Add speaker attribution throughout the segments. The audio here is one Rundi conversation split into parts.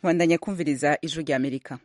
Speaker 1: bandanya kumviriza ijwi rya Amerika.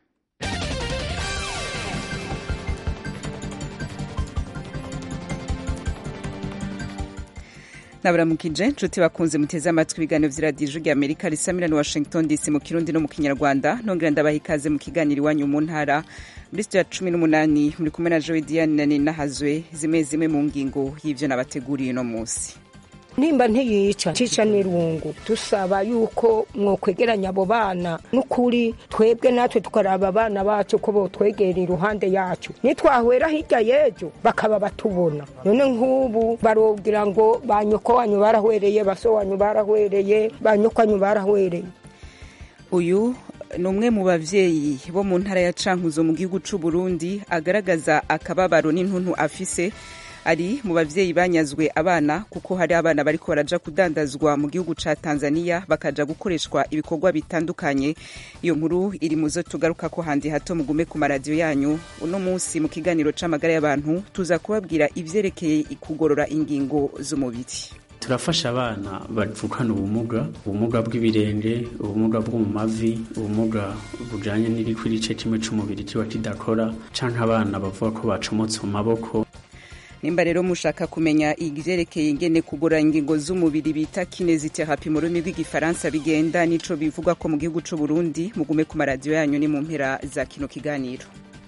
Speaker 1: Nabaramukije nshuti bakunze muteze amatwi ibiganiro vy'iradiyo ijwi rya Amerika risamira na Washington DC mu Kirundi no mu Kinyarwanda. Nongera ndabaha ikaze mu kiganiro iwanyu mu ntara muri studio ya 18 muri kumwe na Joy Diane Ninahazwe. Zimwe mu ngingo y'ivyo nabateguriye no musi.
Speaker 2: Nimba ntiyica cica n'irungu, tusaba yuko mwokwegeranya abo bana n'ukuri twebwe natwe tukaraba abana bacu ko botwegera iruhande yacu, nitwahwera hirya yejo bakaba batubona. None nk'ubu barobwira ngo banyoko wanyu barahwereye, baso wanyu barahwereye, banyoko wanyu barahwereye.
Speaker 1: Uyu ni umwe mu bavyeyi bo mu ntara ya Cankuzo mu gihugu c'u Burundi agaragaza akababaro n'intuntu afise. Ari mu bavyeyi banyazwe abana kuko hari abana bariko baraja kudandazwa mu gihugu ca Tanzania bakaja gukoreshwa ibikorwa bitandukanye. Iyo nkuru iri muzo tugaruka ko handi hato mugume ku maradiyo yanyu. Uno munsi mu kiganiro c'amagara y'abantu tuza kubabwira ivyerekeye kugorora ingingo z'umubiri.
Speaker 3: Turafasha abana bavukana ubumuga bw'ibirenge, ubumuga bwo mu mavi, ubumuga bujanye n'igice kimwe c'umubiri kiba kidakora, canke abana bavuga ko bacomotse mu maboko.
Speaker 1: Nimba rero mushaka kumenya ivyerekeye ingene kugorora ingingo z'umubiri bita kinesiotherapy mu rurimi rw'igifaransa bigenda nico bivugwa ko mu gihugu c'u Burundi, mugume ku maradiyo yanyu ni mu mpera za kino kiganiro.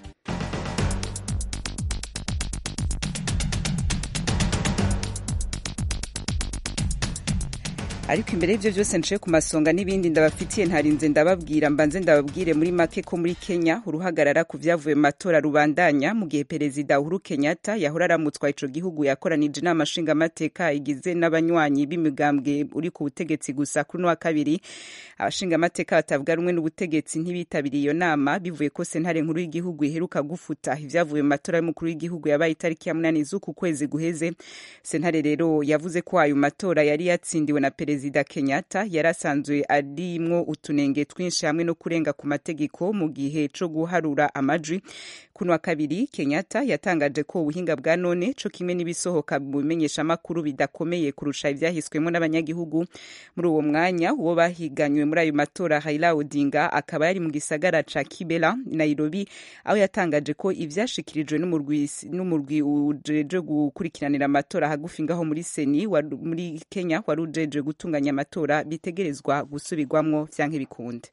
Speaker 1: Ariko imbere y'ivyo vyose nciye ku masonga n'ibindi ndabafitiye ntarinze ndababwira mbanze ndababwire muri make ko muri Kenya uruhagarara ku vyavuye mu matora rubandanya mu gihe Perezida Uhuru Kenyatta yahora aramutswa ico gihugu yakoranije inama nshingamateka igize n'abanywanyi b'imigambwe uri ku butegetsi gusa kuri no wa kabiri. Abashingamateka batavuga rumwe n'ubutegetsi ntibitabiriye iyo nama bivuye ko sentare nkuru y'igihugu iheruka gufuta ivyavuye mu matora y'umukuru w'igihugu yabaye itariki ya 8 z'uku kwezi guheze. Sentare rero yavuze ko ayo matora yari yatsindiwe na Perezida Kenyatta yarasanzwe arimwo utunenge twinshi hamwe no kurenga ku mategeko mu gihe co guharura amajwi. Kuno wa kabiri Kenyatta yatangaje ko ubuhinga bwa none co kimwe n'ibisohoka mu bimenyesha makuru bidakomeye kurusha ivyahiswemo n'abanyagihugu. Muri uwo mwanya uwo bahiganywe muri ayo matora Raila Odinga akaba yari mu gisagara ca Kibera Nairobi, aho yatangaje ko ivyashikirijwe n'umurwi ujeje gukurikiranira amatora hagufi ngaho muri Seni muri Kenya wari ujeje gutunganya amatora bitegerezwa gusubirwamwo vyanke bikunde.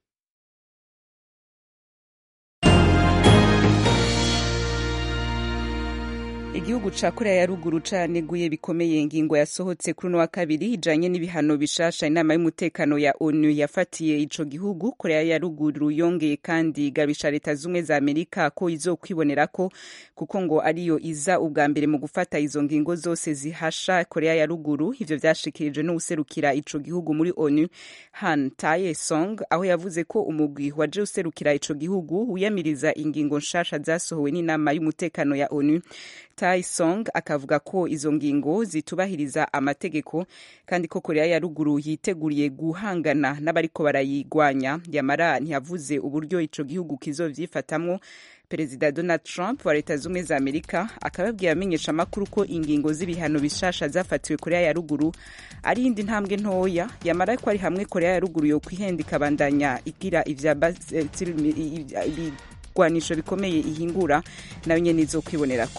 Speaker 1: Igihugu ca Korea ya ruguru caneguye bikomeye ingingo yasohotse kuri no wa kabiri ijanye n'ibihano bishasha inama y'umutekano ya ONU yafatiye ico gihugu. Korea ya ruguru yongeye kandi gabisha leta zumwe za Amerika ko izokwibonerako kuko ngo ariyo iza ubwa mbere mu gufata izo ngingo zose zihasha Korea ya ruguru. Ivyo vyashikirijwe n'userukira ico gihugu muri ONU Han Tae-song, aho yavuze ko umugwi waje userukira ico gihugu wiyamiriza ingingo nshasha zasohowe n'inama y'umutekano ya ONU. Tae-song akavuga ko izo ngingo zitubahiriza amategeko kandi ko Korea ya ruguru yiteguriye guhangana n'abariko barayigwanya. Yamara ntiyavuze uburyo ico gihugu kizovyifatamwo. Perezida Donald Trump wa leta zumwe za Amerika akababwiye amenyesha makuru ko ingingo z'ibihano bishasha zafatiwe Korea ya ruguru ari indi ntambwe ntoya. Yamara ko ari hamwe Korea ya ruguru yo kwihendika bandanya igira ibigwanisho bikomeye ihingura nayo nyene izokwibonerako.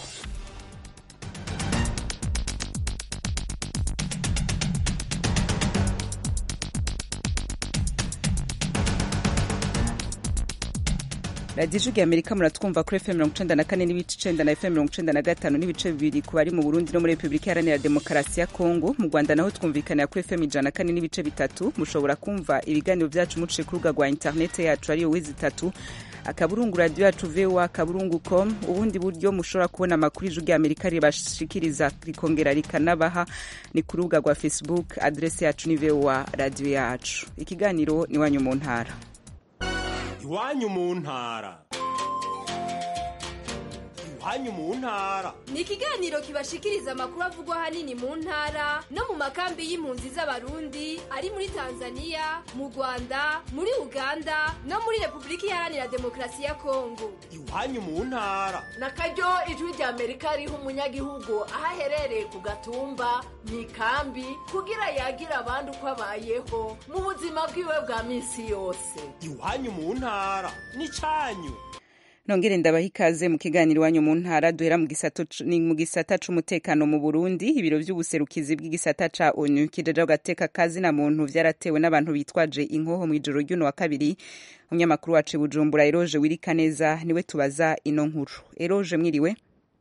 Speaker 1: Radio Ijwi rya Amerika muratwumva kuri FM 94 n'ibice 9 na FM 95 n'ibice 2 ku bari mu Burundi no muri Republika Iharanira Demokarasi ya Kongo. Mu Rwanda naho twumvikana kuri FM 104 n'ibice 3. Mushobora kumva ibiganiro byacu muciye ku rubuga rwa internet yacu ariyo Wiz3 akaburungu radio yacu voa.com. Ubundi buryo mushobora kubona amakuru Ijwi rya Amerika ribashikiriza rikongera rikanabaha ni ku rubuga rwa Facebook, adresse yacu ni voa radio yacu. Ikiganiro ni wanyu mu ntara.
Speaker 4: Iwanyu mu ntara. iwanyu mu ntara.
Speaker 5: Ni ikiganiro kibashikiriza amakuru avugwa hanini mu ntara no mu makambi y'impunzi z'abarundi ari muri Tanzania, mu Rwanda, muri Uganda no muri Republika Iharanira Demokarasi ya Kongo.
Speaker 4: Iwanyu mu ntara.
Speaker 6: Nakaryo ijwi rya Amerika riha umunyagihugu aho aherereye ku gatumba mu ikambi kugira yagira abandi uko abayeho mu buzima bwiwe bwa minsi yose.
Speaker 4: Iwanyu mu ntara n'icanyu.
Speaker 1: Nongere ndabaha ikaze mu kiganiro wanyu mu ntara duhera mu gisata c'umutekano mu Burundi. Ibiro vy'ubuserukizi bw'igisata ca ONU kijeje gateka kazi na muntu vyaratewe n'abantu bitwaje inkoho mu ijoro ry'uno wa kabiri. Umunyamakuru wacu Bujumbura Eroje Wirikaneza niwe tubaza ino nkuru. Eroje mwiriwe?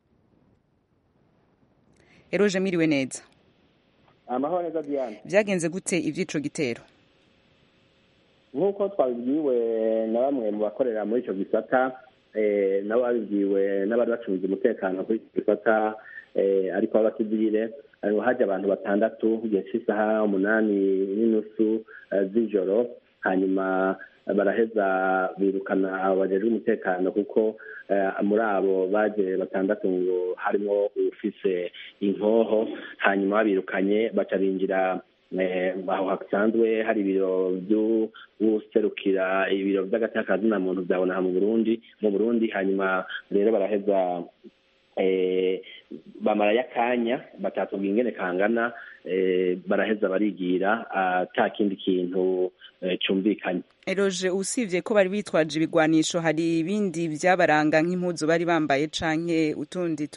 Speaker 1: Eroje mwiriwe neza?
Speaker 7: Amahoro neza Diane.
Speaker 1: Vyagenze gute ivyico gitero?
Speaker 7: Nkuko twabibwiwe na bamwe mu bakorera muri ico gisata nabo babibwiwe n'abari bacunze umutekano kuri ico gisata ariko abakizire haje abantu 6 igihe cy'isaha 8:30 z'ijoro, hanyuma baraheza birukana abajejwe umutekano kuko muri abo baje 6 ngo harimo ufise inkoho, hanyuma babirukanye baca binjira aho hasanzwe hari ibiro by'userukira ibiro by'agatakazi na muntu byabona mu Burundi, hanyuma rero baraheza bamara yakanya batatubwiye ingene kangana, baraheza barigira ata kindi kintu cyumvikanye.
Speaker 1: Eroje, usivye ko bari bitwaje ibigwanisho, hari ibindi byabaranga nk'impuzu bari bambaye canke utundi?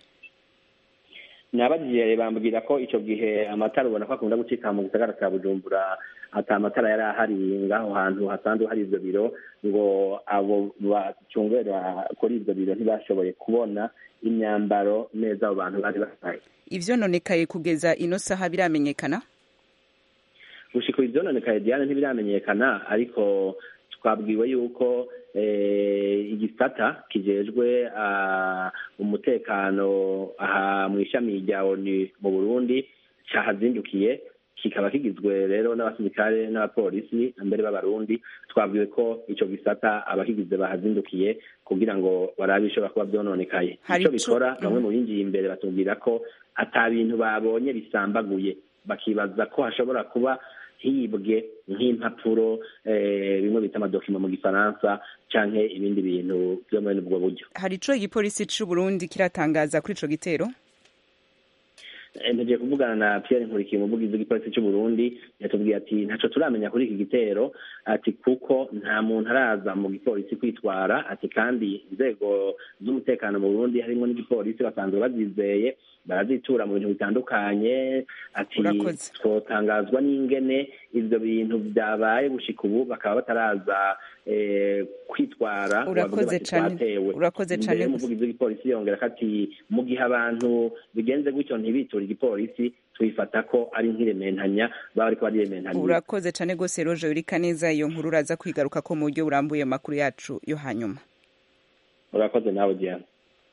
Speaker 7: Nabagiye bambwira ko ico gihe amatara ubona ko akunda gucika mu gisagara cya Bujumbura, ata amatara yari ahari ngaho hantu hasanzwe hari ivyo biro, ngo abo bacungera kuri ivyo biro ntibashoboye kubona imyambaro neza abo bantu bari bambaye. Ivyo
Speaker 1: nonekaye kugeza ino saha biramenyekana?
Speaker 7: Gushika ivyo nonekaye Diane ntibiramenyekana, ariko twabwiwe yuko igisata kijejwe umutekano aha mu ishami rya ONU mu Burundi cyahazindukiye, kikaba kigizwe rero n'abasirikare n'abapolisi mbere b'abarundi. Twabwiwe ko ico gisata abakigize bahazindukiye kugira ngo barabe ishobora kuba byononekaye. Ico bikora bamwe mu binjiye imbere batubwira ko ata bintu babonye bisambaguye, bakibaza ko hashobora kuba hibwe nk'impapuro bimwe bita amadokima mu gifaransa canke ibindi bintu byo muri ubwo buryo.
Speaker 1: Hari ico igipolisi c'u Burundi kiratangaza kuri ico gitero?
Speaker 7: Ntegereje kuvugana na Pierre Nkurikiye, umuvugizi w'igipolisi cy'u Burundi, yatubwiye ati ntaco turamenya kuri iki gitero, ati kuko nta muntu araza mu gipolisi kwitwara, ati kandi inzego z'umutekano mu Burundi harimo n'igipolisi basanzwe bazizeye, barazitura mu bintu bitandukanye. Ati twotangazwa n'ingene ivyo bintu byabaye gushika ubu bakaba bataraza kwitwara.
Speaker 1: Urakoze cyane.
Speaker 7: Umuvugizi w'igipolisi yongera ati mu gihe abantu bigenze gutyo ntibitura igipolisi twifata ko ari nk'irementanya baba ariko barirementanya.
Speaker 1: Urakoze cyane gose Roje Wirikaneza, iyo nkuru uraza kwigaruka ko mu buryo burambuye makuru yacu yo hanyuma.
Speaker 7: Urakoze nawe Diane.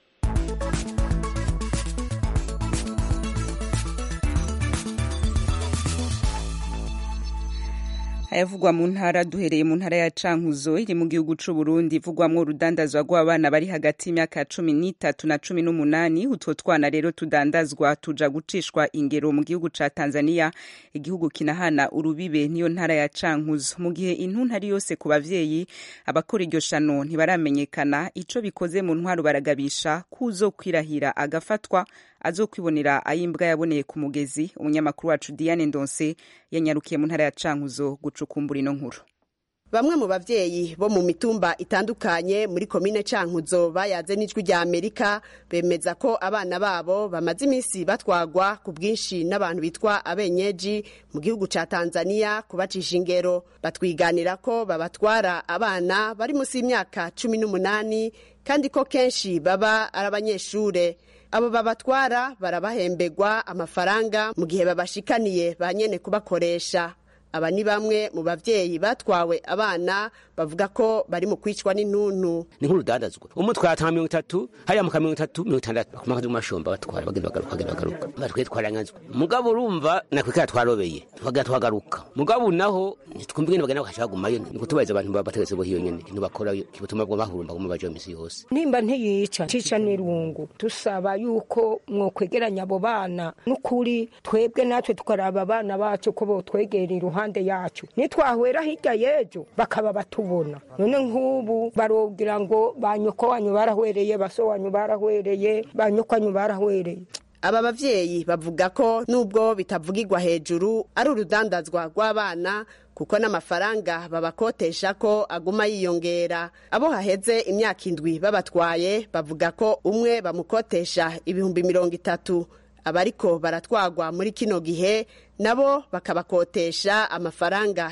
Speaker 1: Ayavugwa mu ntara, duhereye mu ntara ya Cankuzo iri mu gihugu c'u Burundi, ivugwamwo urudandazwa rw'abana bari hagati y'imyaka 13 na 18. Utwo twana rero tudandazwa tuja gucishwa ingero mu gihugu ca Tanzania, igihugu kinahana urubibe niyo ntara ya Cankuzo. Mu gihe intuntu ari yose ku bavyeyi, abakora iryo shano ntibaramenyekana ico bikoze mu ntwaro, baragabisha kuzo kwirahira agafatwa azokwibonera ayimbwa yaboneye ku mugezi. Umunyamakuru wacu Diane Ndonse yanyarukiye mu ntara ya Cankuzo gucukumbura ino nkuru.
Speaker 8: Bamwe mu bavyeyi bo mu mitumba itandukanye muri komine Cankuzo bayaze n'ijwi rya Amerika bemeza ko abana babo bamaze iminsi batwagwa ku bwinshi n'abantu bitwa abenyeji mu gihugu ca Tanzania kubacisha ingero. Batwiganira ko babatwara abana bari musi y'imyaka 18 kandi ko kenshi baba ari abanyeshure. Abo babatwara barabahembegwa amafaranga mu gihe babashikaniye banyene kubakoresha. aba ni bamwe mu bavyeyi batwawe abana bavuga ko bari mu kwicwa n'intuntu.
Speaker 9: Ni nk'urudandazwa umutwara 30 hariya mu 30 bakumaka mu mashomba batwara bagenda bagaruka batwitwara nganzwe mugabo urumva nakwikara twarobeye twagaruka mugabo naho twumva ingene bagenda bakashagumayo niko tubaza abantu babategetse bo hiyo nyene kintu bakora kibutuma bwo bahurumba mu baje misi yose
Speaker 2: nimba ntiyica cica n'irungu tusaba yuko mwokwegeranya abo bana n'ukuri twebwe natwe tukaraba abana bacu ko bo twegera iruhande yacu nitwahwera hirya yejo bakaba batubona none nk'ubu barogira ngo banyoko wanyu barahwereye baso wanyu barahwereye banyoko wanyu barahwereye.
Speaker 8: Aba bavyeyi bavuga ko nubwo bitavugirwa hejuru ari urudandazwa rw'abana kuko n'amafaranga babakotesha ko aguma yiyongera. Abo haheze imyaka 7 babatwaye bavuga ko umwe bamukotesha 30,000 abariko baratwagwa muri kino gihe nabo bakabakotesha amafaranga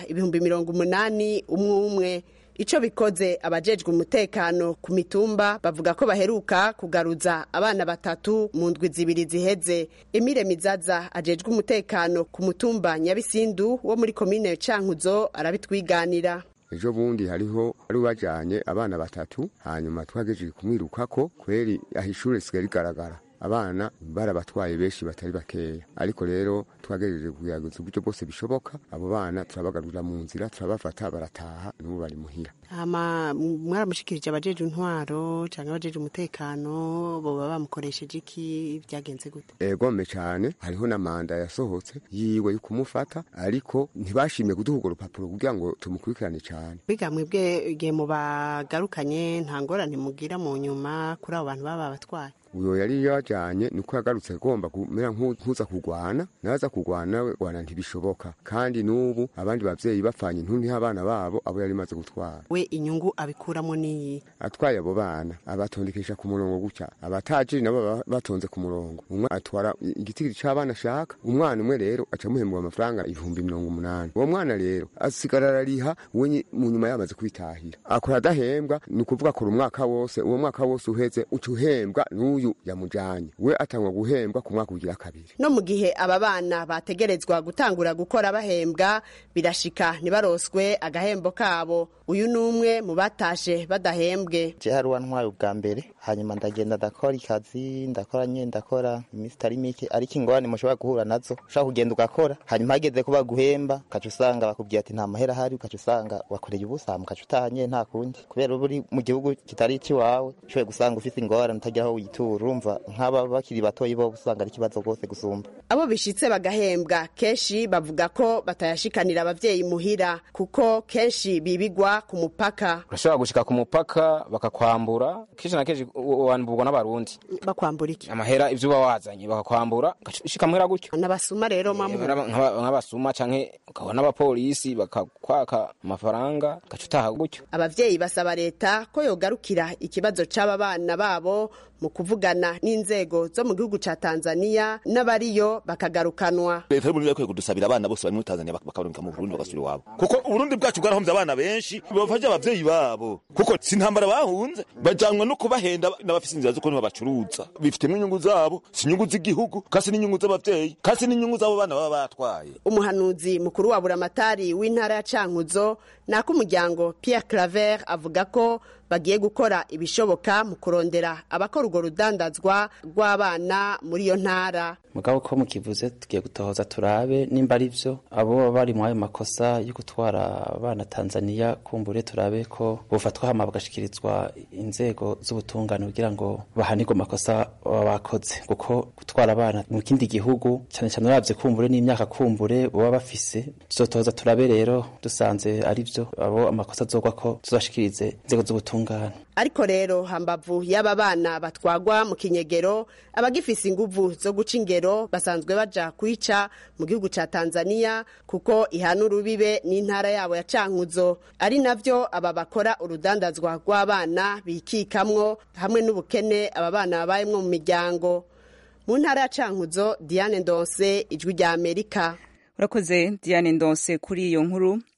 Speaker 8: 80,000 umwe. Ico bikoze abajejwe umutekano ku mitumba bavuga ko baheruka kugaruza abana 3 mu ndwi 2 ziheze. Emile Mizaza ajejwe umutekano ku mutumba Nyabisindu wo muri komine Cankuzo arabitwiganira.
Speaker 10: Ejo bundi hariho ari bajanye abana 3 hanyuma twagejeje kumwirukako kweri ahishure sigari garagara abana barabatwaye benshi batari bakeya ariko rero twagejeje kuyaguza uburyo bwose bishoboka abo bana turabagarura mu nzira turabafata barataha n'ubu bari muhira.
Speaker 8: Mwaramushikirije abajeje intwaro cyangwa abajeje umutekano bo baba bamukoresheje iki byagenze gute?
Speaker 10: Egome cyane hariho na manda yasohotse yiwe yukumufata ariko ntibashimye kuduha urupapuro kugira ngo tumukurikirane cyane.
Speaker 8: Biga mwebwe igihe mu bagarukanye nta ngorane mugira mu nyuma kuri abo bantu baba batwaye.
Speaker 10: Uyo yari yajanye nuko yagarutse agomba kumera nkuza kugwana naza kugwana we wana ntibishoboka kandi nubu abandi bavyeyi bafanye intunti abana babo abo yari maze gutwara.
Speaker 8: We inyungu abikuramo ni
Speaker 10: atwaye abo bana abatondekesha ku murongo gutya abataje nabo batonze ku murongo umwe atwara igitigiri c'abana shaka umwana umwe rero aca muhembwa amafaranga 80,000 uwo mwana rero asigarara riha wenye mu nyuma yamaze kwitahira akora dahembwa nukuvuga ko umwaka wose uwo mwaka wose uheze ucuhembwa n'uyu yamujanye we atangwa guhembwa ku mwaka ugira kabiri. No mu gihe aba bana bategerezwa gutangura gukora bahembwa birashika ntibaroswe agahembo kabo. Uyu numwe mu batashe badahembwe.
Speaker 11: Je hari wantwaye ubwa mbere hanyuma ndagenda ndakora ikazi ndakora imisi tari mike ariko ingorane mushobora guhura nazo ushaka kugenda ugakora hanyuma hageze ko baguhemba ukaca usanga bakubwiye ati nta mahera hari ukaca usanga wakoreye ubusa mukaca utahanye nta kundi kubera uri mu gihugu kitari ikiwawe ushoboye gusanga ufite ingorane utagira aho witura urumva nk'aba bakiri batoyi bo usanga ari ikibazo rwose gusumba. Abo
Speaker 8: bishitse bagahembwa kenshi bavuga ko batayashikanira abavyeyi muhira kuko kenshi bibigwa ku mupaka.
Speaker 12: Urashobora gushika ku mupaka bakakwambura kenshi na kenshi wanbugwa n'abarundi.
Speaker 8: Bakwambura iki?
Speaker 12: Amahera ivyo bawazanye bakakwambura gashika muhira gutyo.
Speaker 8: N'abasuma rero
Speaker 12: nk'abasuma canke ukabona abapolisi bakakwaka amafaranga gacutaha gutyo. Abavyeyi
Speaker 8: basaba leta ko yogarukira ikibazo c'aba bana babo mu kuvugana n'inzego zo mu gihugu ca Tanzania n'abariyo bakagarukanwa.
Speaker 13: Leta y'Uburundi yakwiye kudusabira abana bose bari muri Tanzania bakabaruka mu Burundi bagasubira iwabo kuko Uburundi bwacu bwarahomvye abana benshi bafashe abavyeyi babo kuko sintambara bahunze bajanwa no kubahenda n'abafise inzira zo ko babacuruza bifitemwe inyungu zabo si inyungu z'igihugu kasi n'inyungu z'abavyeyi kasi n'inyungu z'abo bana baba batwaye.
Speaker 8: Umuhanuzi mukuru wa Buramatari w'intara ya Cankuzo nako umuryango Pierre Claver avuga ko bagiye gukora ibishoboka mu kurondera abakora urwo rudandazwa rw'abana muri iyo ntara.
Speaker 14: Mugabo ko mukivuze tugiye gutohoza turabe nimba ari byo abo bari mu ayo makosa yo gutwara abana Tanzania kumbure turabe ko bofatwa hama bagashikirizwa inzego z'ubutungane kugira ngo bahanirwe makosa bakoze kuko gutwara abana mu kindi gihugu cyane cyane uravye kumbure n'imyaka kumbure baba bafise tuzotohoza turabe rero dusanze ari byo abo amakosa azogwa ko tuzashikirize inzego z'ubutungane.
Speaker 8: Ariko rero hambavu y'aba bana batwagwa mu kinyegero abagifise inguvu zo guca ingero basanzwe baja kwica mu gihugu ca Tanzania kuko ihanura ubibe n'intara yabo ya Cankuzo ari navyo aba bakora urudandazwa rw'abana bikikamwo hamwe n'ubukene aba bana babayemwo mu miryango. Mu ntara ya Cankuzo Diane Ndonse, Ijwi rya Amerika.
Speaker 1: Urakoze Diane Ndonse kuri iyo nkuru.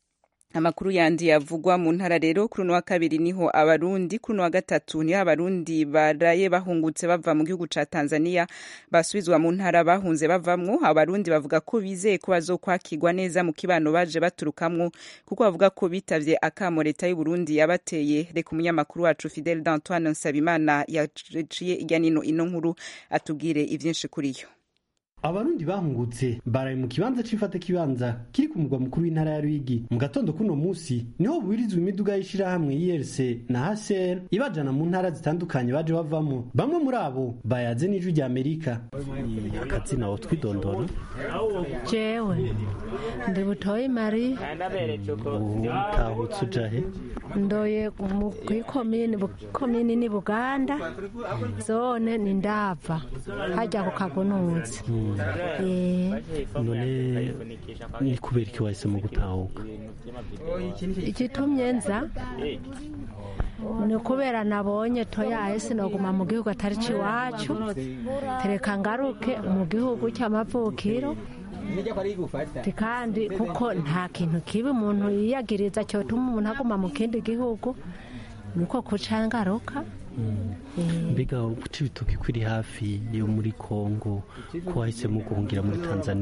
Speaker 1: Amakuru yandi yavugwa mu ntara rero kuri wa kabiri niho abarundi kuri wa gatatu niho abarundi baraye bahungutse bava mu gihugu ca Tanzania basubizwa mu ntara bahunze bavamwo. Abarundi bavuga ko bizeye ko bazokwakirwa neza mu kibano baje baturukamwo kuko bavuga ko bitavye akamo leta y'u Burundi yabateye. Reka umunyamakuru wacu Fidel d'Antoine Nsabimana yaciye ijyanino ino nkuru atubwire ivyinshi kuri yo.
Speaker 15: Abarundi bahungutse baraye mu kibanza c'ifata kibanza kiri ku mugwa mukuru w'intara ya Ruyigi mu gatondo kuno musi niho buwirizwa imiduga y'ishira hamwe IRC na HCR ibajana mu ntara zitandukanye baje bavamo. Bamwe muri abo bayaze n'ijwi rya Amerika. Akazina wo twidondora
Speaker 16: jewe ndi Butoyi Marie
Speaker 15: utahutse ujahe
Speaker 16: ndoye mu komini ni Buganda zone ni Ndava hajya ku Kagunuzi.
Speaker 15: None ni kubera iki wahisemo gutahuka?
Speaker 16: Igitumye nza ni kubera nabonye toyaye sinoguma mu gihugu atari ciwacu tereka ngaruke mu gihugu cy'amavukiro kandi kuko nta kintu kibi umuntu yiyagiriza cyotuma umuntu aguma mu kindi gihugu niko kuca ngaruka.
Speaker 15: Mbega kuki bitoki kuri hafi yo muri Kongo ko wahisemo guhungira muri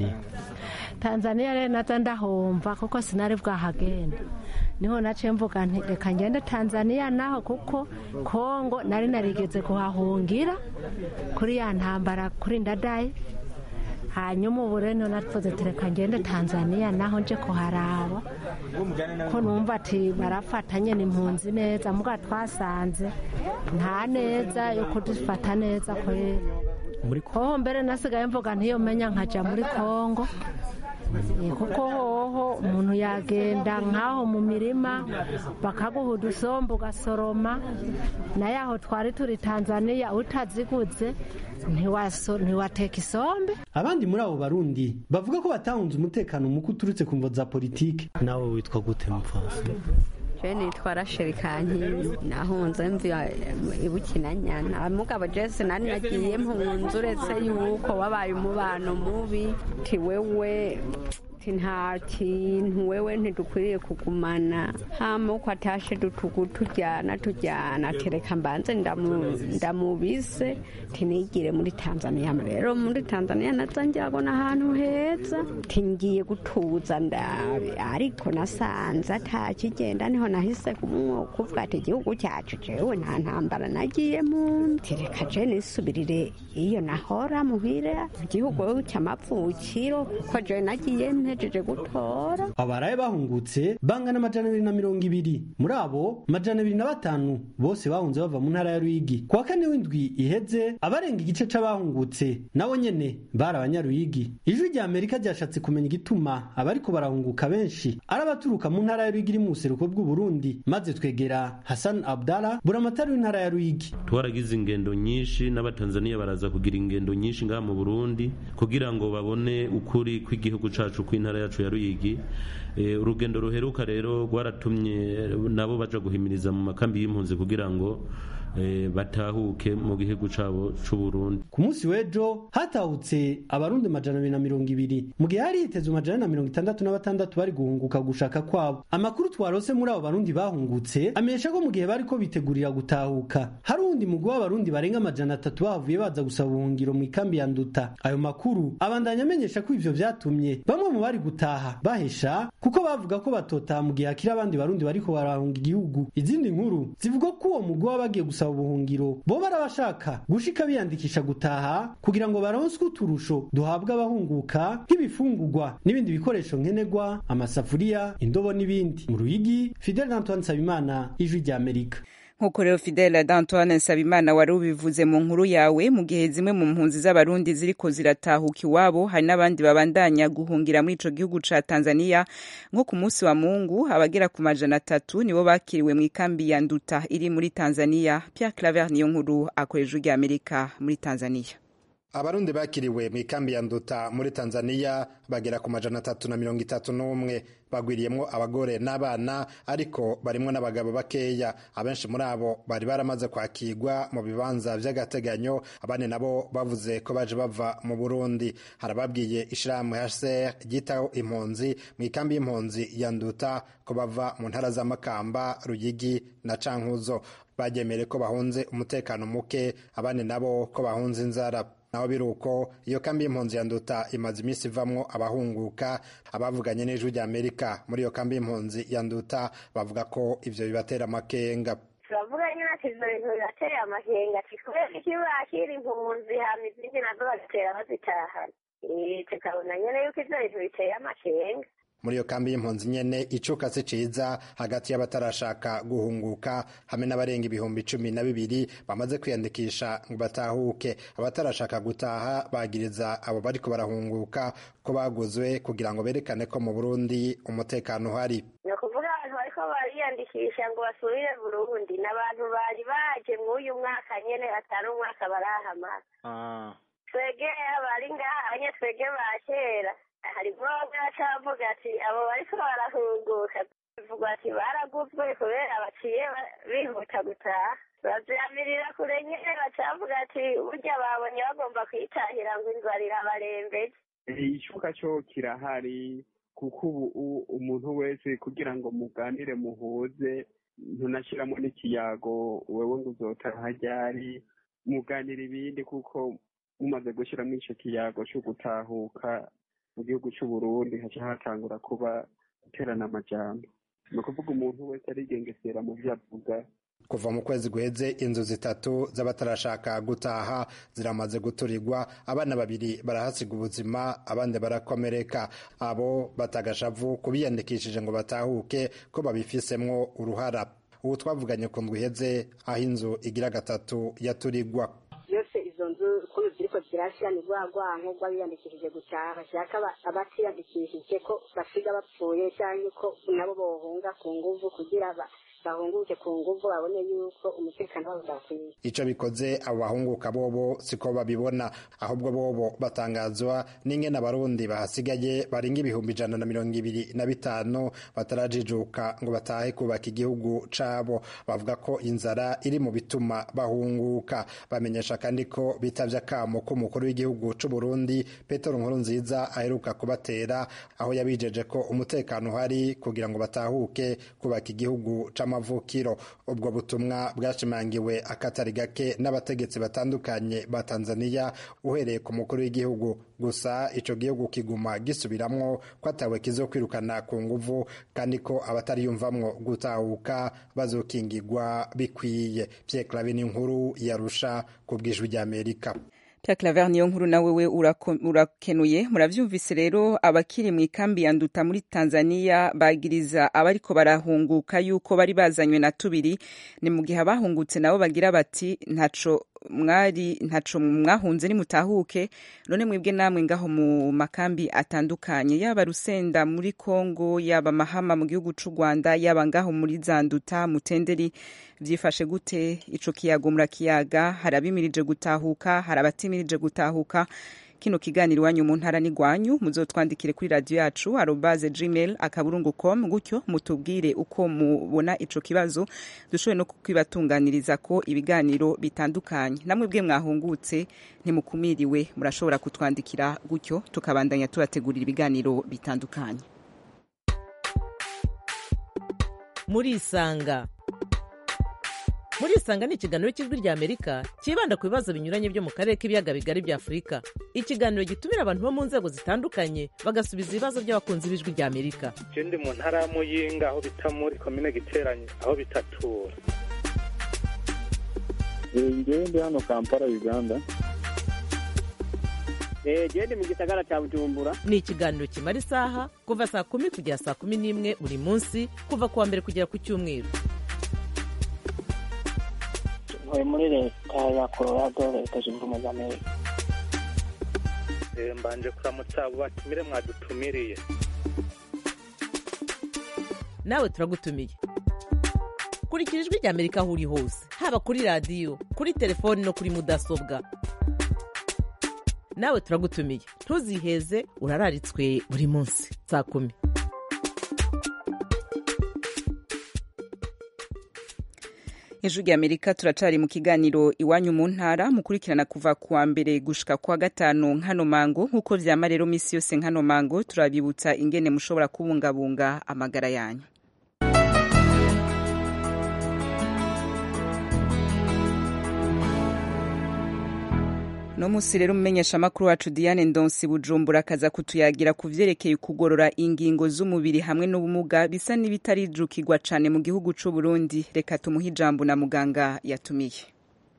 Speaker 15: Tanzania
Speaker 16: rero naza ndahomba kuko sinari bwahagenda niho naciye mvuga nti reka ngende Tanzania naho kuko Kongo nari narigeze kuhahungira kuri ya ntambara kuri Ndadaye hanyuma ubu rero natvuze tereka ngende Tanzania naho nje kuharaba ko numva ati barafatanye n'impunzi neza muga twasanze nta neza yo kudufata neza kwe muri Kongo mbere nasigaye mvuga ntiyo menya nkaja muri Kongo kuko hoho umuntu yagenda nkaho mu mirima bakaguha udusombe ugasoroma nayo aho twari turi Tanzania utaziguze ntiwateka isombe.
Speaker 15: Abandi muri abo Barundi bavuga ko batahunze umutekano muko uturutse ku mvo za politike. Nawe witwa gute mupfasi?
Speaker 17: Je nitwa Rachel Kankindi nahunze mvya ibukinanyana mugabo Jesse nani nagiye mpunze uretse yuko wabaye umubano mubi ti wewe nta kintu wewe ntidukwiriye kugumana hama uko atashe tujyana tereka mbanze ndamubise tinigire muri Tanzania. Rero muri Tanzania nazanjyabona ahantu heza tingiye gutuza ndabe ariko nasanze atakigenda niho nahise kuvuga ati igihugu cyacu jewe nta ntambara nagiye mu tereka je nisubirire iyo nahora muhira igihugu cy'amavukiro kuko je nagiye ntejeje gutora.
Speaker 15: Abaraye bahungutse bangana 220 muri abo 205 bose bahunze bava mu ntara ya Ruyigi. Kwa kane w'indwi iheze abarenga igice c'abahungutse nabo nyene bari abanyaruyigi. Ijwi rya Amerika ryashatse kumenya igituma abariko barahunguka benshi arabaturuka mu ntara ya Ruyigi iri mu buseruko bw'u Burundi maze twegera Hassan Abdallah buramatari w'intara ya Ruyigi.
Speaker 18: Twaragize ingendo nyinshi n'abatanzania baraza kugira ingendo nyinshi ngaha mu Burundi kugira ngo babone ukuri kw'igihugu cacu kw'intara yacu ya Ruyigi. Urugendo ruheruka rero rwaratumye nabo baja guhimiriza mu makambi y'impunzi kugira ngo batahuke mu gihugu cabo c'u Burundi.
Speaker 15: Ku munsi w'ejo hatahutse abarundi 220 mu gihe hari hitezwe 166 bari guhunguka gushaka kwabo. Amakuru twarose muri abo barundi bahungutse amenyesha ko mu gihe bariko bitegurira gutahuka hari undi mugwi w'abarundi barenga 300 bavuye baza gusaba ubuhungiro mu ikambi ya Nduta. Ayo makuru abandanya amenyesha ko ivyo vyatumye bamwe mu bari gutaha bahesha kuko bavuga ko batotaha mu gihe akira abandi barundi bariko barahunga igihugu. Izindi nkuru zivuga ko uwo mugwi wabagiye gusaba ubuhungiro bo barabashaka gushika biyandikisha gutaha kugira ngo baronswe uturusho duhabwa abahunguka nk'ibifungurwa n'ibindi bikoresho nkenerwa amasafuriya indobo n'ibindi. Mu Ruyigi Fidel d'Antoine Nsabimana ijwi rya Amerika.
Speaker 1: Nkuko rero Fidel d'Antoine Nsabimana wari ubivuze mu nkuru yawe mu gihe zimwe mu mpunzi z'abarundi ziriko ziratahuka iwabo hari n'abandi babandanya guhungira muri ico gihugu ca Tanzania. Nko ku munsi wa Mungu abagera ku 300 nibo bakiriwe mu ikambi ya Nduta iri muri Tanzania. Pierre Claver niyo nkuru akoreje rya Amerika muri Tanzania.
Speaker 19: Abarundi bakiriwe mu ikambi ya Nduta muri Tanzania bagera ku 331 bagwiriyemwo abagore n'abana ariko barimwo n'abagabo bakeya. Abenshi muri abo bari baramaze kwakirwa mu bibanza vy'agateganyo, abandi nabo bavuze ko baje bava mu Burundi. Harababwiye ishirahamwe HCR ryitaho impunzi mu ikambi y'impunzi ya Nduta ko bava mu ntara za Makamba, Ruyigi na Cankuzo. Bagemere ko bahunze umutekano muke, abandi nabo ko bahunze inzara. Naho biruko iyo kambi y'impunzi ya Nduta imaze iminsi ivamwo abahunguka. Abavuganye n'ijwi rya Amerika muri iyo kambi y'impunzi ya Nduta bavuga ko ivyo bibatera amakenga.
Speaker 20: Turavuga nyine ati ivyo bintu biratera amakenga, kubera iki bakira impunzi hama izindi nazo bagatera bazitahana. Tukabona nyene yuko ivyo bintu bitera amakenga.
Speaker 19: Muri iyo kambi y'impunzi nyene icuka se ciza hagati y'abatarashaka guhunguka hamwe n'abarenga 12,000 bamaze kwiyandikisha ngo batahuke. Abatarashaka gutaha bagiriza abo bariko barahunguka ko baguzwe kugira ngo berekane ko mu Burundi umutekano uhari.
Speaker 20: No kuvuga abantu bariko bariyandikisha ngo basubire Burundi n'abantu bari baje mw'uyu mwaka nyene atari umwaka barahamara. Twege abari ngaha twege bakera harimo n'acavuga ati abo bariko barahunguka bivuga ati baraguzwe kubera baciye bihuta gutaha. Bavyamirira kure nyene bacavuga ati burya babonye bagomba kwitahira ngo inzara irabarembeje.
Speaker 21: Icuka cyo kirahari kuko ubu umuntu wese kugira ngo muganire muhuze ntunashiramo n'ikiyago wewe ngo uzotaha ryari muganira ibindi kuko mumaze gushiramo ico kiyago cyo gutahuka mu gihugu cy'u Burundi haca hatangura kuba guterana amajambo. Ni ukuvuga umuntu wese arigengesera mu vyo avuga.
Speaker 19: Kuva mu kwezi guheze inzu 3 z'abatarashaka gutaha ziramaze guturirwa, abana 2 barahasiga ubuzima abandi barakomereka. Abo batagashavu kubiyandikishije ngo batahuke ko babifisemwo uruhara. Ubu twavuganye ku ndwiheze aho inzu igira 3 yaturirwa.
Speaker 20: Yose izo nzu kuri ziriko zirashira ni rwagwanko rw'abiyandikishije gutaha bashaka abatiyandikishije ko basiga bapfuye cyangwa ko nabo bohunga ku nguvu kugira bahunguke ku nguvu babone yuko umutekano wabo udakwiye. Ico
Speaker 19: bikoze abo bahunguka bobo siko babibona, ahubwo bobo batangazwa n'ingene abarundi bahasigaye baringa 125 batarajijuka ngo batahe kubaka igihugu cabo. Bavuga ko inzara iri mu bituma bahunguka. Bamenyesha kandi ko bitavye akamo k'umukuru w'igihugu c'u Burundi Petero Nkurunziza aheruka kubatera, aho yabijeje ko umutekano uhari kugira ngo batahuke kubaka igihugu c'amavukiro. Ubwo butumwa bwashimangiwe akatari gake n'abategetsi batandukanye ba Tanzania uhereye ku mukuru w'igihugu. Gusa ico gihugu kiguma gisubiramwo ko atawe kizokwirukana ku nguvu kandi ko abatariyumvamwo gutahuka bazokingirwa bikwiye. Pierre Claver n'inkuru yarusha kubwijwi rya Amerika.
Speaker 1: Pierre Claver niyo nkuru nawe we urakenuye. Muravyumvise rero abakiri mu ikambi ya Nduta muri Tanzania bagiriza abariko barahunguka yuko bari bazanywe na tubiri. Ni mu gihe abahungutse nabo bagira bati ntaco mwahunze nimutahuke. None mwebwe namwe ngaho mu makambi atandukanye yaba Rusenda muri Kongo, yaba Mahama mu gihugu c'u Rwanda, yaba ngaho muri Zanduta Mutenderi, vyifashe gute? Ico kiyago murakiyaga? Harabimirije gutahuka, harabatimirije gutahuka? Kino kiganiro wanyu mu ntara ni gwanyu, muzotwandikire kuri radio yacu @gmail.com gutyo mutubwire uko mubona ico kibazo dushoboye no kwibatunganiriza ko ibiganiro bitandukanye. Namwe bwe mwahungutse ntimukumiriwe, murashobora kutwandikira gutyo tukabandanya tubategurira ibiganiro bitandukanye.
Speaker 22: Murisanga ni ikiganiro cy'ijwi rya Amerika kibanda ku bibazo binyuranye byo mu karere k'ibiyaga bigari bya Afurika. Ikiganiro gitumira abantu bo mu nzego zitandukanye bagasubiza ibibazo by'abakunzi b'ijwi rya Amerika.
Speaker 23: Je ndi mu ntara ya Muyinga aho bita muri komine Giteranye aho bitatura.
Speaker 24: Ndi hano Kampala Uganda.
Speaker 25: Je ndi mu gisagara cya Bujumbura.
Speaker 22: Ni ikiganiro kimara isaha kuva saa 10 kugera saa 11 buri munsi kuva kuwa mbere kugera ku cyumweru.
Speaker 25: Muri leta ya Colorado leta zunze ubumwe za Amerika.
Speaker 23: Mbanje kuramutsa abo batumire mwadutumiriye.
Speaker 22: Nawe turagutumiye. Kurikira ijwi rya Amerika aho uri hose, haba kuri radio, kuri telefone no kuri mudasobwa. nawe turagutumiye ntuziheze urararitswe buri munsi 10:00.
Speaker 1: Ijwi ry'Amerika turacari mu kiganiro iwanyu mu ntara mukurikirana kuva kuwa mbere gushika kuwa gatanu nkano mango nkuko vyama rero misi yose nkano mango turabibutsa ingene mushobora kubungabunga amagara yanyu. No musi rero mumenyesha makuru wacu Diane Ndonsi Bujumbura akaza kutuyagira kuvyerekeye kugorora ingingo z'umubiri hamwe n'ubumuga bisa n'ibitarijukirwa cane mu gihugu c'u Burundi. Reka tumuhe ijambo na muganga yatumiye.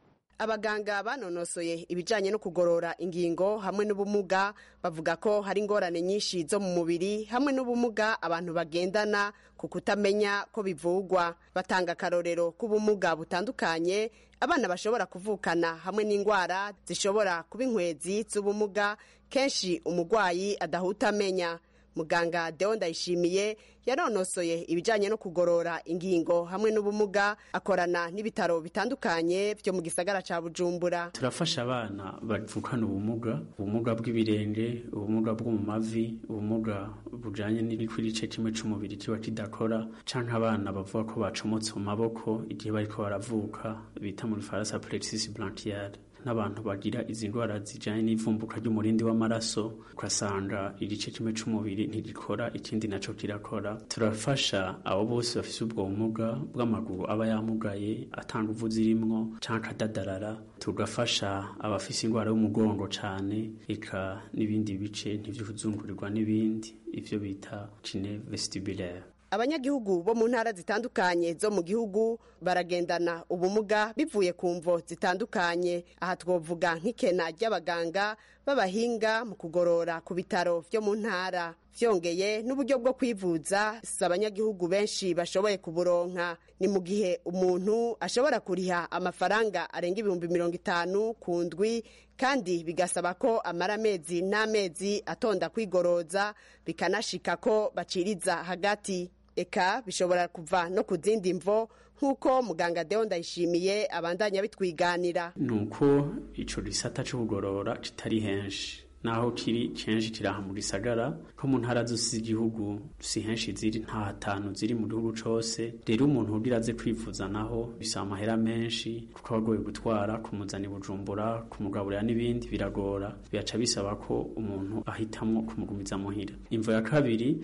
Speaker 8: Abaganga banonosoye ibijanye no kugorora ingingo hamwe n'ubumuga bavuga ko hari ingorane nyinshi zo mu mubiri hamwe n'ubumuga abantu bagendana ku kutamenya ko bivugwa. Batanga akarorero k'ubumuga butandukanye abana bashobora kuvukana hamwe n'ingwara zishobora kuba inkwezi z'ubumuga kenshi umugwayi adahuta amenya. Muganga Deo Ndayishimiye yanonosoye ibijanye no kugorora ingingo hamwe n'ubumuga akorana n'ibitaro bitandukanye byo mu gisagara ca Bujumbura.
Speaker 3: Turafasha abana bavukana ubumuga bw'ibirenge, ubumuga bwo mu mavi, ubumuga bujanye n'igice kimwe c'umubiri kiba kidakora, canke abana bavuga ko bacomotse mu maboko igihe bariko baravuka bita muri Faransa plexus branchial. N'abantu bagira izi ndwara zijanye n'ivumbuka ry'umurindi w'amaraso ukasanga igice kimwe c'umubiri ntigikora ikindi naco kirakora. Turafasha abo bose bafise ubwo bumuga bw'amaguru aba yamugaye atanga uvu zirimwo canke adadarara. Tugafasha abafise indwara y'umugongo cane eka n'ibindi bice ntivyuzungurirwa n'ibindi ivyo bita chine vestibulaire.
Speaker 8: Abanyagihugu bo mu ntara zitandukanye zo mu gihugu baragendana ubumuga bivuye ku mvo zitandukanye. Aha twovuga nk'ikena ry'abaganga b'abahinga mu kugorora ku bitaro vyo mu ntara. Vyongeye n'uburyo bwo kwivuza si abanyagihugu benshi bashoboye kuburonka. Ni mu gihe umuntu ashobora kuriha amafaranga arenga 50,000 ku ndwi kandi bigasaba ko amara amezi n'amezi atonda kwigoroza bikanashika ko baciriza hagati. Eka bishobora kuva no ku zindi mvo nk'uko muganga Deo Ndayishimiye abandanya bitwiganira.
Speaker 3: Nuko ico gisata cyo kugorora kitari henshi naho kiri kenshi kiraha mu gisagara ko mu ntara zose z'igihugu si henshi ziri nta hatanu ziri mu gihugu cose. Rero umuntu ugira aze kwivuza naho bisaba amahera menshi kuko abagoye gutwara kumuzana Bujumbura kumugaburira n'ibindi biragora, biaca bisaba ko umuntu ahitamwo kumugumiza muhira. Imvo ya kabiri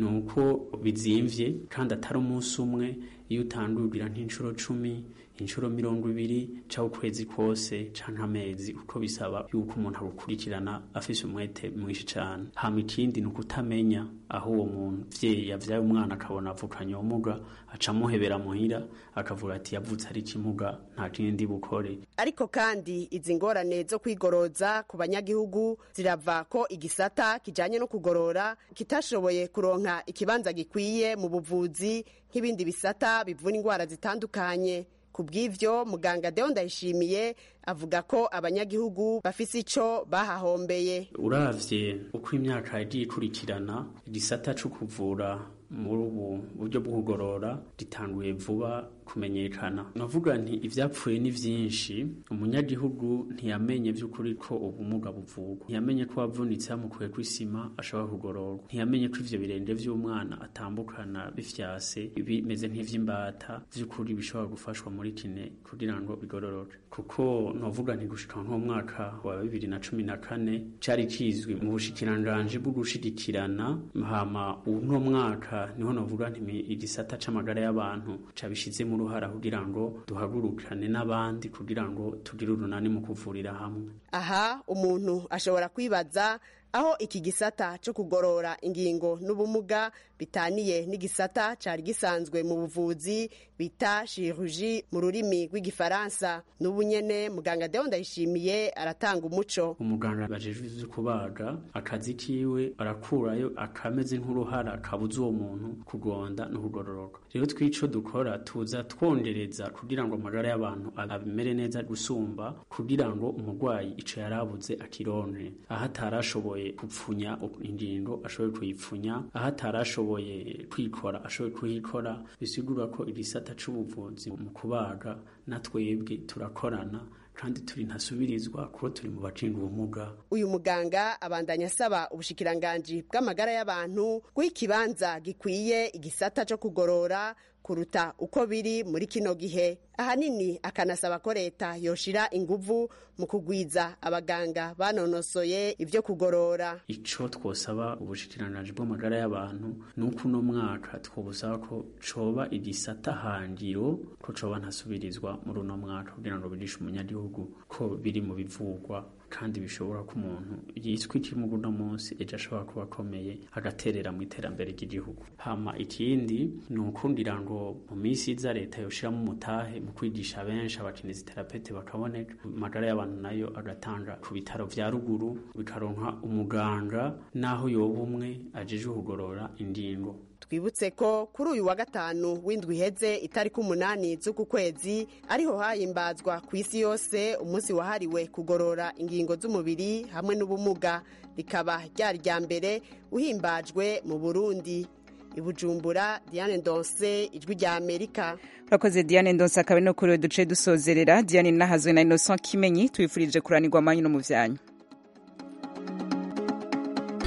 Speaker 3: nuko bizimvye kandi atari umunsi umwe. Iyo utandugira nk'inshuro 10 inshuro 20 ca ukwezi kose canke amezi uko bisaba yuko umuntu agukurikirana afise umwete mwinshi cane. Hama ikindi nukutamenya aho uwo muntu yavyaye umwana akabona avukanye ubumuga aca muhebera muhira akavuga ati yavutse ari kimuga nta kindi bukore.
Speaker 8: Ariko kandi izi ngorane zo kwigoroza ku banyagihugu zirava ko igisata kijanye no kugorora kitashoboye kuronka ikibanza gikwiye mu buvuzi nk'ibindi bisata bivuna ingwara zitandukanye. Kubw'ivyo muganga Deo Ndayishimiye avuga ko abanyagihugu bafise ico bahahombeye.
Speaker 3: Uravye uko imyaka yagiye ikurikirana igisata cyo kuvura muri ubu buryo bwo kugorora gitanguye vuba kumenyekana. Navuga nti ivyapfuye ni vyinshi. Umunyagihugu ntiyamenye vy'ukuri ko ubumuga buvugwa, ntiyamenye ko wavunitse yamukuye kw'isima ashobora kugororwa, ntiyamenye ko ivyo birende vy'umwana atambukana bifyase bimeze nk'ivy'imbata vy'ukuri bishobora gufashwa muri kine kugira ngo bigororoke. Kuko novuga nti gushika nko mwaka wa 2014 cari kizwi mu bushikiranganje bwo gushigikirana. Hama uno mwaka niho novuga nti igisata c'amagara y'abantu cabishize mu ruhara kugira ngo duhagurukane n'abandi kugira ngo tugire urunani mu kuvurira hamwe.
Speaker 8: Aha umuntu ashobora kwibaza aho iki gisata cyo kugorora ingingo n'ubumuga bitaniye n'igisata cari gisanzwe mu buvuzi bita chirurgie mu rurimi rw'igifaransa. N'ubunyene muganga Deo Ndayishimiye aratanga umuco.
Speaker 3: Umuganga bajejwe kubaga akazi kiwe arakurayo akameze nk'uruhara kabuza uwo muntu kugonda no kugororoka. Rero twico dukora tuza twongereza kugira ngo amagara y'abantu abimere neza gusumba kugira ngo umurwayi ico yarabuze akironke. Aha tarashoboye kupfunya ingingo ashoboye kuyipfunya, aha atarashoboye kwikora ashoboye kuyikora. Bisigura ko igisata c'ubuvuzi mu kubaga natwebwe turakorana kandi turi ntasubirizwa kuko turi mu bacinga ubumuga.
Speaker 8: Uyu muganga abandanya asaba ubushikiranganji bw'amagara y'abantu guha ikibanza gikwiye igisata co kugorora kuruta uko biri muri kino gihe. Ahanini akanasaba ko leta yoshira inguvu mu kugwiza abaganga banonosoye ivyo kugorora.
Speaker 3: Ico twosaba ubushikiranganji bw'amagara y'abantu nuko uno mwaka twobusaba ko coba igisata hangiro ko coba ntasubirizwa muri uno mwaka kugira ngo bigishe umunyagihugu ko biri mu bivugwa kandi bishobora ko umuntu yitwa ikimugu no munsi ejo ashobora kuba akomeye agaterera mu iterambere ry'igihugu. Hama ikindi ni ukundira ngo mu minsi iza leta yoshiramo umutahe mu kwigisha benshi abakineziterapete bakaboneka, amagara y'abantu nayo agatanga ku bitaro vya ruguru bikaronka umuganga naho yoba umwe ajeje kugorora indingo.
Speaker 8: Twibutse ko kuri uyu wa gatanu w'indwi iheze itariki 8 z'uku kwezi ariho hahimbazwa ku isi yose umunsi wahariwe kugorora ingingo z'umubiri hamwe n'ubumuga, rikaba ryari rya mbere uhimbajwe mu Burundi. I Bujumbura, Diane Ndonse, Ijwi rya Amerika.
Speaker 1: Urakoze Diane Ndonse, akaba no kuri duce dusozerera. Diane Nahazwe na Innocent Kimenyi tubifurije kuranirwa amanyu no mu vyanyu.